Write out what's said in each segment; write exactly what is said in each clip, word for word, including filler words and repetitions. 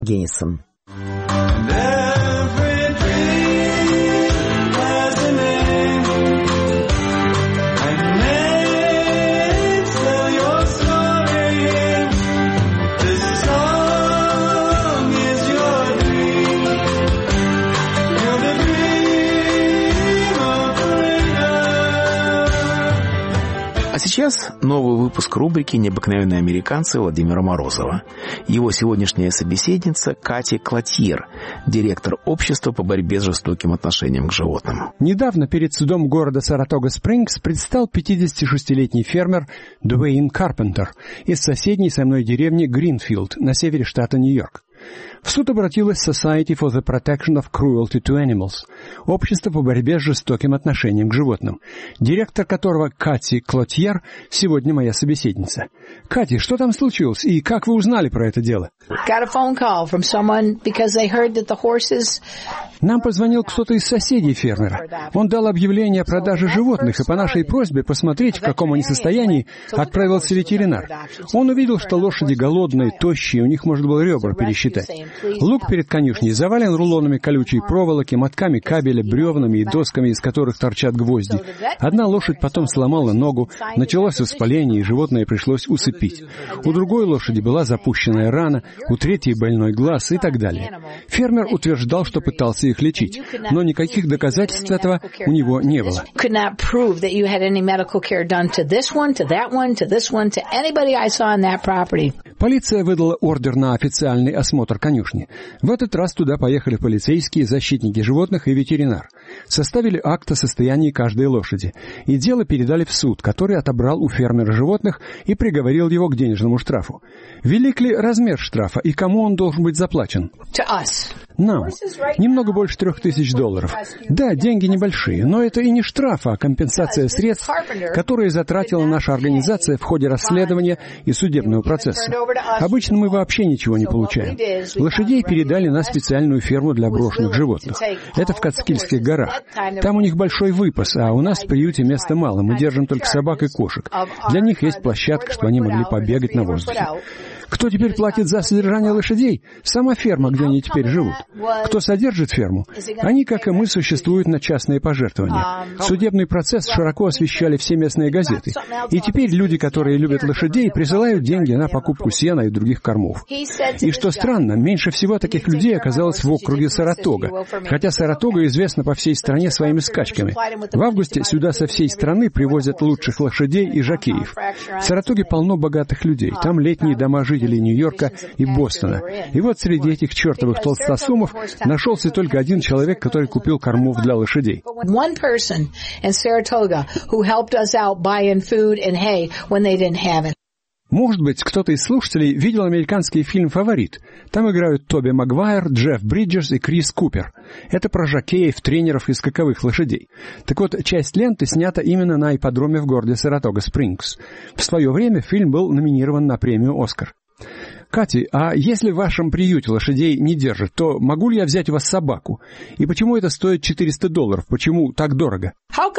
Геннисон. Сейчас новый выпуск рубрики «Необыкновенные американцы» Владимира Морозова. Его сегодняшняя собеседница Кати Клотьер, директор общества по борьбе с жестоким отношением к животным. Недавно перед судом города Саратога-Спрингс предстал пятидесятишестилетний фермер Дуэйн Карпентер из соседней со мной деревни Гринфилд на севере штата Нью-Йорк. В суд обратилась Society for the Protection of Cruelty to Animals, общество по борьбе с жестоким отношением к животным, директор которого Кати Клотьер сегодня моя собеседница. Кати, что там случилось и как вы узнали про это дело? Нам позвонил кто-то из соседей фермера. Он дал объявление о продаже животных, и по нашей просьбе посмотреть, в каком они состоянии, отправился ветеринар. Он увидел, что лошади голодные, тощие, у них можно было ребра пересчитать. Луг перед конюшней завален рулонами колючей проволоки, мотками кабеля, бревнами и досками, из которых торчат гвозди. Одна лошадь потом сломала ногу, началось воспаление, и животное пришлось усыпить. У другой лошади была запущенная рана, у третьей больной глаз и так далее. Фермер утверждал, что пытался их лечить, но никаких доказательств этого у него не было. Полиция выдала ордер на официальный осмотр конюшни. В этот раз туда поехали полицейские, защитники животных и ветеринар. Составили акт о состоянии каждой лошади. И дело передали в суд, который отобрал у фермера животных и приговорил его к денежному штрафу. Велик ли размер штрафа и кому он должен быть заплачен? Нам. Немного больше трех тысяч долларов. Да, деньги небольшие, но это и не штраф, а компенсация средств, которые затратила наша организация в ходе расследования и судебного процесса. Обычно мы вообще ничего не получаем. Лошадей передали на специальную ферму для брошенных животных. Это в Кацкильских горах. Там у них большой выпас, а у нас в приюте места мало. Мы держим только собак и кошек. Для них есть площадка, чтобы они могли побегать на воздухе. Кто теперь платит за содержание лошадей? Сама ферма, где они теперь живут. Кто содержит ферму? Они, как и мы, существуют на частные пожертвования. Судебный процесс широко освещали все местные газеты. И теперь люди, которые любят лошадей, присылают деньги на покупку сена и других кормов. И что странно, меньше всего таких людей оказалось в округе Саратога, хотя Саратога известна по всей стране своими скачками. В августе сюда со всей страны привозят лучших лошадей и жокеев. В Саратоге полно богатых людей. Там летние дома жителей Нью-Йорка и Бостона. И вот среди этих чертовых толстосумов нашелся только один человек, который купил кормов для лошадей. Может быть, кто-то из слушателей видел американский фильм «Фаворит». Там играют Тоби Магуайр, Джефф Бриджес и Крис Купер. Это про жокеев, тренеров и скаковых лошадей. Так вот, часть ленты снята именно на ипподроме в городе Саратога-Спрингс. В свое время фильм был номинирован на премию «Оскар». Кати, а если в вашем приюте лошадей не держат, то могу ли я взять у вас собаку? И почему это стоит четыреста долларов? Почему так дорого?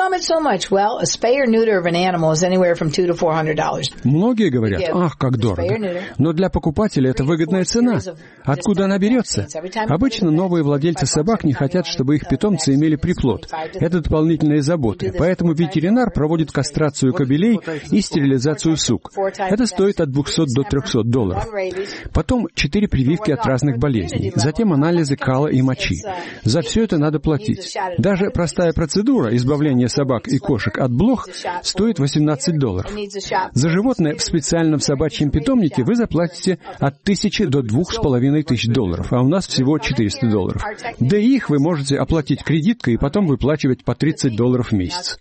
Многие говорят, ах, как дорого. Но для покупателя это выгодная цена. Откуда она берется? Обычно новые владельцы собак не хотят, чтобы их питомцы имели приплод. Это дополнительные заботы. Поэтому ветеринар проводит кастрацию кобелей и стерилизацию сук. Это стоит от двухсот до трехсот долларов. Потом четыре прививки от разных болезней. Затем анализы кала и мочи. За все это надо платить. Даже простая процедура избавления собак и кошек от блох стоит восемнадцать долларов. За животное в специальном собачьем питомнике вы заплатите от тысячи до двух с половиной тысяч долларов, а у нас всего четыреста долларов. Да и их вы можете оплатить кредиткой и потом выплачивать по тридцать долларов в месяц.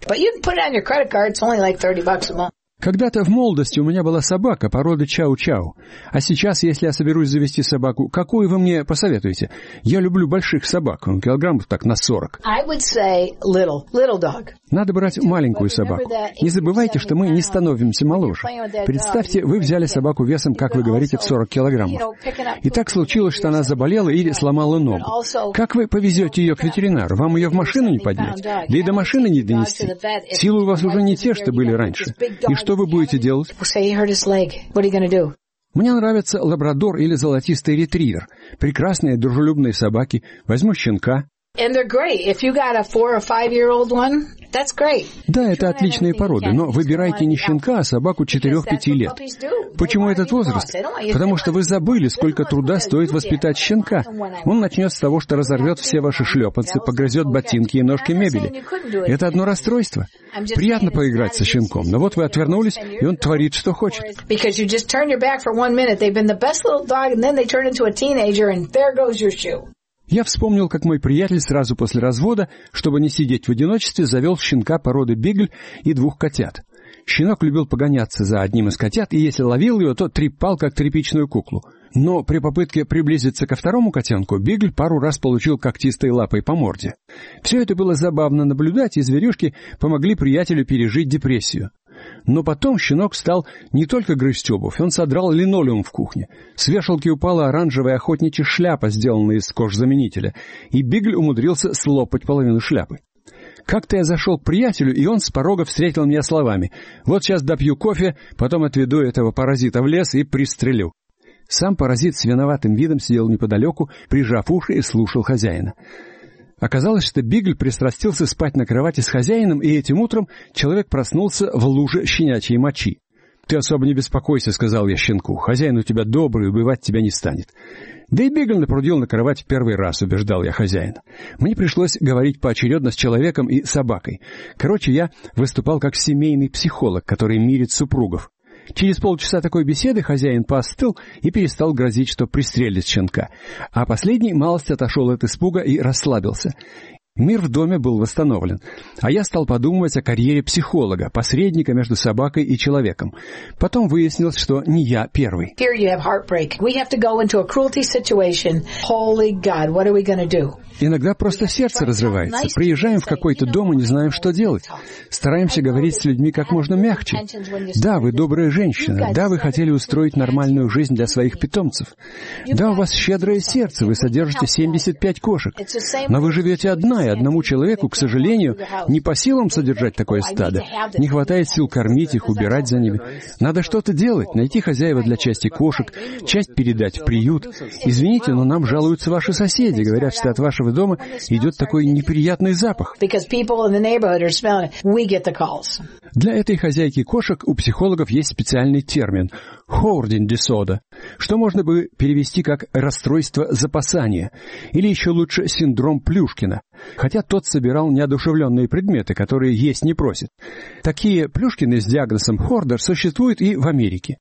Когда-то в молодости у меня была собака породы чау-чау. А сейчас, если я соберусь завести собаку, какую вы мне посоветуете? Я люблю больших собак, килограммов так на сорок. Little, little Надо брать маленькую собаку. Не забывайте, что мы не становимся моложе. Представьте, вы взяли собаку весом, как вы говорите, в сорок килограммов. И так случилось, что она заболела или сломала ногу. Как вы повезете ее к ветеринару? Вам ее в машину не поднять? Да и до машины не донести. Силы у вас уже не те, что были раньше. И что вы будете делать? Мне нравятся лабрадор или золотистый ретривер. Прекрасные, дружелюбные собаки. Возьму щенка. Да, это отличные породы, но выбирайте не щенка, а собаку четырех-пяти лет. Почему этот возраст? Потому что вы забыли, сколько труда стоит воспитать щенка. Он начнет с того, что разорвет все ваши шлепанцы, погрызет ботинки и ножки мебели. Это одно расстройство. Приятно поиграть со щенком, но вот вы отвернулись, и он творит, что хочет. Я вспомнил, как мой приятель сразу после развода, чтобы не сидеть в одиночестве, завел щенка породы бигль и двух котят. Щенок любил погоняться за одним из котят, и если ловил его, то трепал, как тряпичную куклу. Но при попытке приблизиться ко второму котенку, бигль пару раз получил когтистой лапой по морде. Все это было забавно наблюдать, и зверюшки помогли приятелю пережить депрессию. Но потом щенок стал не только грызть обувь, он содрал линолеум в кухне. С вешалки упала оранжевая охотничья шляпа, сделанная из кожзаменителя, и бигль умудрился слопать половину шляпы. Как-то я зашел к приятелю, и он с порога встретил меня словами: «Вот сейчас допью кофе, потом отведу этого паразита в лес и пристрелю». Сам паразит с виноватым видом сидел неподалеку, прижав уши, и слушал хозяина. Оказалось, что бигль пристрастился спать на кровати с хозяином, и этим утром человек проснулся в луже щенячьей мочи. «Ты особо не беспокойся», — сказал я щенку. «Хозяин у тебя добрый, убивать тебя не станет». Да и бигль напрудил на кровать в первый раз, убеждал я хозяина. Мне пришлось говорить поочередно с человеком и собакой. Короче, я выступал как семейный психолог, который мирит супругов. Через полчаса такой беседы хозяин поостыл и перестал грозить, что пристрелит щенка. А последний малость отошел от испуга и расслабился. Мир в доме был восстановлен, а я стал подумывать о карьере психолога, посредника между собакой и человеком. Потом выяснилось, что не я первый. Иногда просто сердце разрывается. Приезжаем в какой-то дом и не знаем, что делать. Стараемся говорить с людьми как можно мягче. Да, вы добрая женщина. Да, вы хотели устроить нормальную жизнь для своих питомцев. Да, у вас щедрое сердце, вы содержите семьдесят пять кошек. Но вы живете одна, и одному человеку, к сожалению, не по силам содержать такое стадо. Не хватает сил кормить их, убирать за ними. Надо что-то делать, найти хозяева для части кошек, часть передать в приют. Извините, но нам жалуются ваши соседи, говорят, что от вашего дома идет такой неприятный запах. Для этой хозяйки кошек у психологов есть специальный термин – hoarding disorder, что можно бы перевести как расстройство запасания, или еще лучше синдром Плюшкина, хотя тот собирал неодушевленные предметы, которые есть не просит. Такие Плюшкины с диагнозом hoarder существуют и в Америке.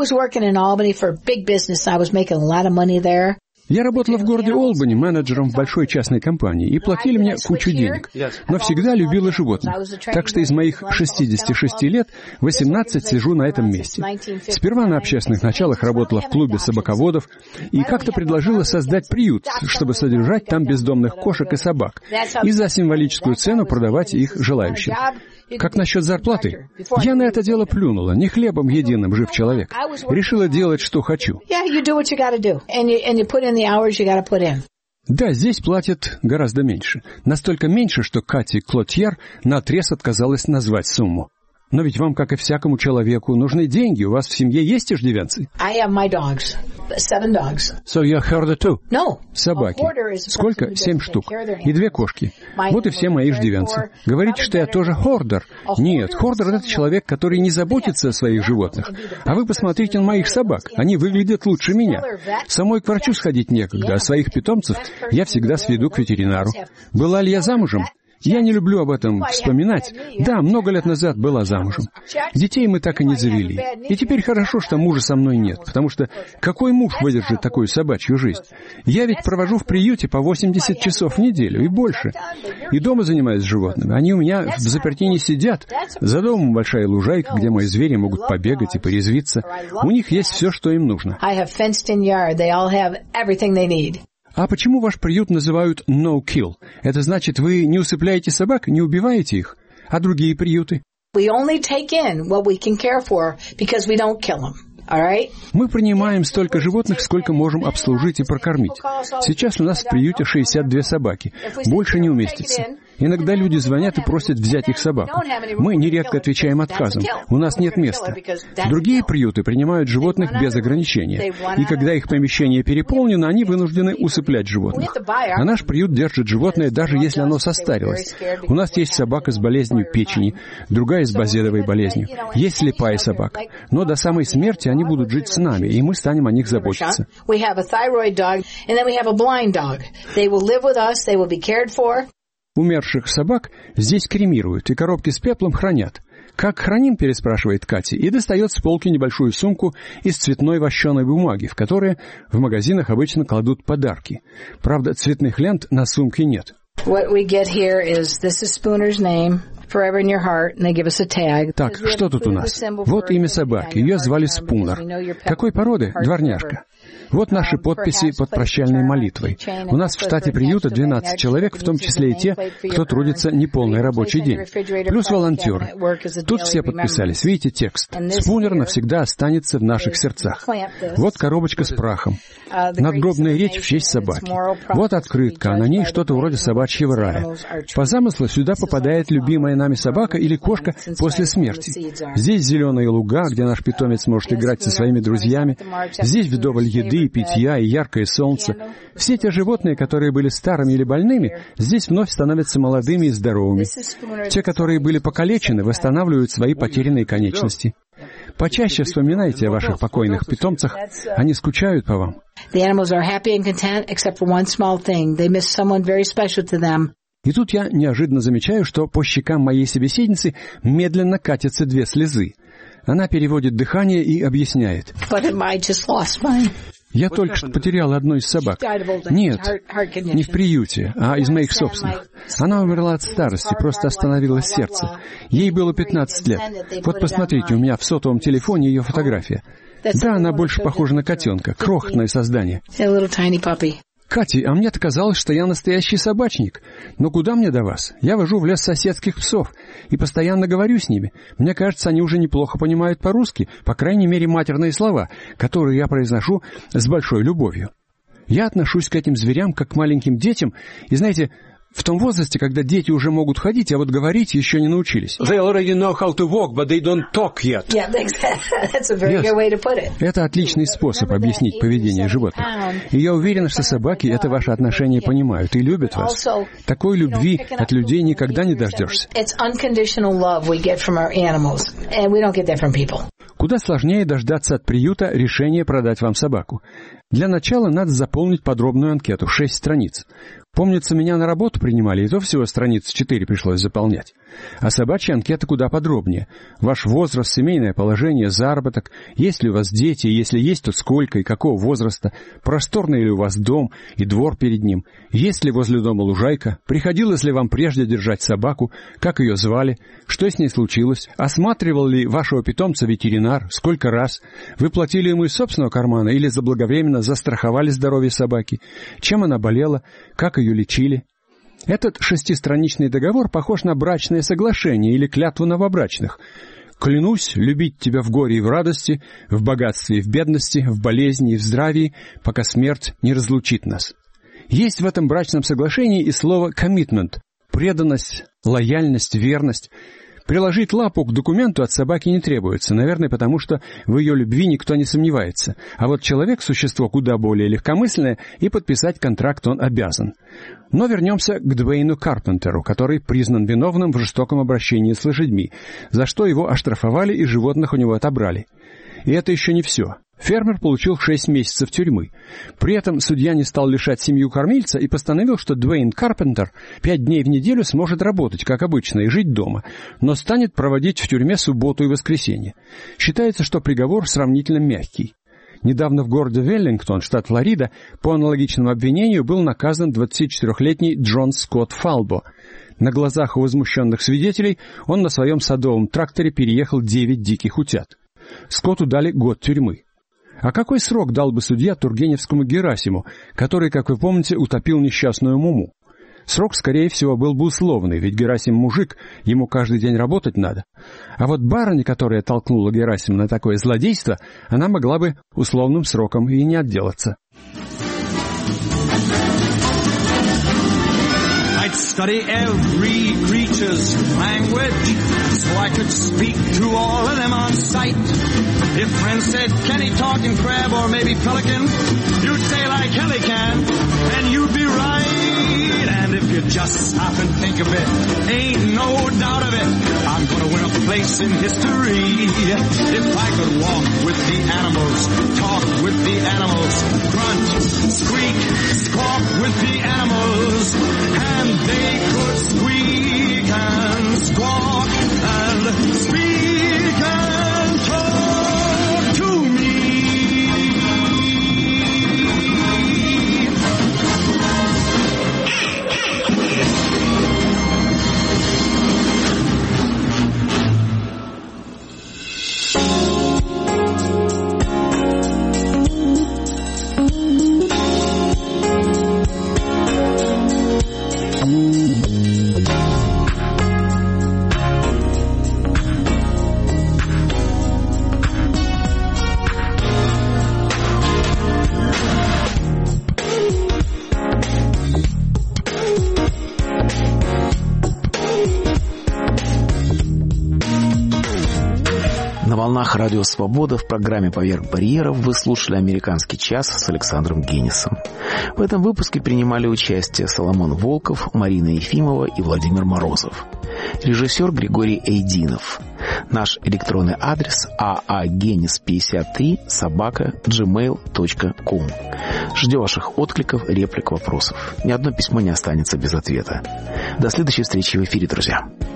Я работала в городе Олбани менеджером в большой частной компании, и платили мне кучу денег, но всегда любила животных. Так что из моих шестидесяти шести лет восемнадцать сижу на этом месте. Сперва на общественных началах работала в клубе собаководов и как-то предложила создать приют, чтобы содержать там бездомных кошек и собак, и за символическую цену продавать их желающим. Как насчет зарплаты? Я на это дело плюнула, не хлебом единым жив человек. Решила делать, что хочу. Да, здесь платят гораздо меньше. Настолько меньше, что Кати Клотьер наотрез отказалась назвать сумму. Но ведь вам, как и всякому человеку, нужны деньги. У вас в семье есть иждивенцы? So you're hoarder too? No. Собаки. Сколько? Семь штук. И две кошки. Вот и все мои иждивенцы. Говорите, что я тоже хордер. Нет, хордер — это человек, который не заботится о своих животных. А вы посмотрите на моих собак. Они выглядят лучше меня. Самой к врачу сходить некогда, а своих питомцев я всегда сведу к ветеринару. Была ли я замужем? Я не люблю об этом вспоминать. Да, много лет назад была замужем. Детей мы так и не завели. И теперь хорошо, что мужа со мной нет, потому что какой муж выдержит такую собачью жизнь? Я ведь провожу в приюте по восемьдесят часов в неделю и больше. И дома занимаюсь животными. Они у меня в заперти не сидят. За домом большая лужайка, где мои звери могут побегать и порезвиться. У них есть все, что им нужно. А почему ваш приют называют «no kill»? Это значит, вы не усыпляете собак, не убиваете их? А другие приюты? Мы принимаем столько животных, сколько можем обслужить и прокормить. Сейчас у нас в приюте шестьдесят две собаки. Больше не уместится. Иногда люди звонят и просят взять их собаку. Мы нередко отвечаем отказом. У нас нет места. Другие приюты принимают животных без ограничения. И когда их помещение переполнено, они вынуждены усыплять животных. А наш приют держит животное, даже если оно состарилось. У нас есть собака с болезнью печени, другая с базедовой болезнью. Есть слепая собака. Но до самой смерти они будут жить с нами, и мы станем о них заботиться. Умерших собак здесь кремируют и коробки с пеплом хранят. «Как храним?» — переспрашивает Катя, и достает с полки небольшую сумку из цветной вощеной бумаги, в которые в магазинах обычно кладут подарки. Правда, цветных лент на сумке нет. Так, что тут у нас? Вот имя собаки. Ее звали Спунер. Какой породы? Дворняжка. Вот наши подписи под прощальной молитвой. У нас в штате приюта двенадцать человек, в том числе и те, кто трудится неполный рабочий день. Плюс волонтеры. Тут все подписались. Видите текст? Спунер навсегда останется в наших сердцах. Вот коробочка с прахом. Надгробная речь в честь собаки. Вот открытка, а на ней что-то вроде собачьего рая. По замыслу сюда попадает любимая нами собака или кошка после смерти. Здесь зеленые луга, где наш питомец может играть со своими друзьями. Здесь вдоволь еды и питья, и яркое солнце. Все те животные, которые были старыми или больными, здесь вновь становятся молодыми и здоровыми. Те, которые были покалечены, восстанавливают свои потерянные конечности. Почаще вспоминайте о ваших покойных питомцах, они скучают по вам. И тут я неожиданно замечаю, что по щекам моей собеседницы медленно катятся две слезы. Она переводит дыхание и объясняет. Я только что потеряла одну из собак. Нет, не в приюте, а из моих собственных. Она умерла от старости, просто остановилось сердце. Ей было пятнадцать лет. Вот посмотрите, у меня в сотовом телефоне ее фотография. Да, она больше похожа на котенка, крохотное создание. Катя, а мне-то казалось, что я настоящий собачник. Но куда мне до вас? Я вожу в лес соседских псов и постоянно говорю с ними. Мне кажется, они уже неплохо понимают по-русски, по крайней мере, матерные слова, которые я произношу с большой любовью. Я отношусь к этим зверям как к маленьким детям, и, знаете, в том возрасте, когда дети уже могут ходить, а вот говорить еще не научились. They already know how to walk, but they don't talk yet. Yeah, that's a very good way to put it. Это отличный способ объяснить поведение животных. И я уверена, что собаки это ваше отношение понимают и любят вас. Такой любви от людей никогда не дождешься. Куда сложнее дождаться от приюта решения продать вам собаку. Для начала надо заполнить подробную анкету, шесть страниц. Помнится, меня на работу принимали, и то всего страниц четыре пришлось заполнять. А собачья анкета куда подробнее. Ваш возраст, семейное положение, заработок, есть ли у вас дети, если есть, то сколько и какого возраста, просторный ли у вас дом и двор перед ним, есть ли возле дома лужайка, приходилось ли вам прежде держать собаку, как ее звали, что с ней случилось, осматривал ли вашего питомца ветеринар, сколько раз, вы платили ему из собственного кармана или заблаговременно застраховали здоровье собаки, чем она болела, как ее лечили. Этот шестистраничный договор похож на брачное соглашение или клятву новобрачных. «Клянусь любить тебя в горе и в радости, в богатстве и в бедности, в болезни и в здравии, пока смерть не разлучит нас». Есть в этом брачном соглашении и слово «commitment» — преданность, лояльность, верность. Приложить лапу к документу от собаки не требуется, наверное, потому что в ее любви никто не сомневается. А вот человек — существо куда более легкомысленное, и подписать контракт он обязан. Но вернемся к Дуэйну Карпентеру, который признан виновным в жестоком обращении с лошадьми, за что его оштрафовали и животных у него отобрали. И это еще не все. Фермер получил шесть месяцев тюрьмы. При этом судья не стал лишать семью кормильца и постановил, что Дуэйн Карпентер пять дней в неделю сможет работать, как обычно, и жить дома, но станет проводить в тюрьме субботу и воскресенье. Считается, что приговор сравнительно мягкий. Недавно в городе Веллингтон, штат Флорида, по аналогичному обвинению был наказан двадцатичетырехлетний Джон Скотт Фалбо. На глазах у возмущенных свидетелей он на своем садовом тракторе переехал девять диких утят. Скотту дали год тюрьмы. А какой срок дал бы судья Тургеневскому Герасиму, который, как вы помните, утопил несчастную Муму? Срок, скорее всего, был бы условный, ведь Герасим мужик, ему каждый день работать надо. А вот барыня, которая толкнула Герасима на такое злодейство, она могла бы условным сроком и не отделаться. study every creature's language, so I could speak to all of them on sight. If friends said, can he talk in crab or maybe pelican, you'd say like hell he can, and you'd be right. And if you just stop and think of it, ain't no doubt of it, I'm gonna win a place in history. If I could walk with the animals, talk with the animals, grunt, squeak, squawk with the animals, and they could squeak and squawk and speak and talk to me. На волнах Радио Свобода в программе «Поверх барьеров» вы слушали «Американский час» с Александром Генисом. В этом выпуске принимали участие Соломон Волков, Марина Ефимова и Владимир Морозов. Режиссер Григорий Эйдинов. Наш электронный адрес а а генис пятьдесят три собака джимейл точка ком. Ждем ваших откликов, реплик, вопросов. Ни одно письмо не останется без ответа. До следующей встречи в эфире, друзья.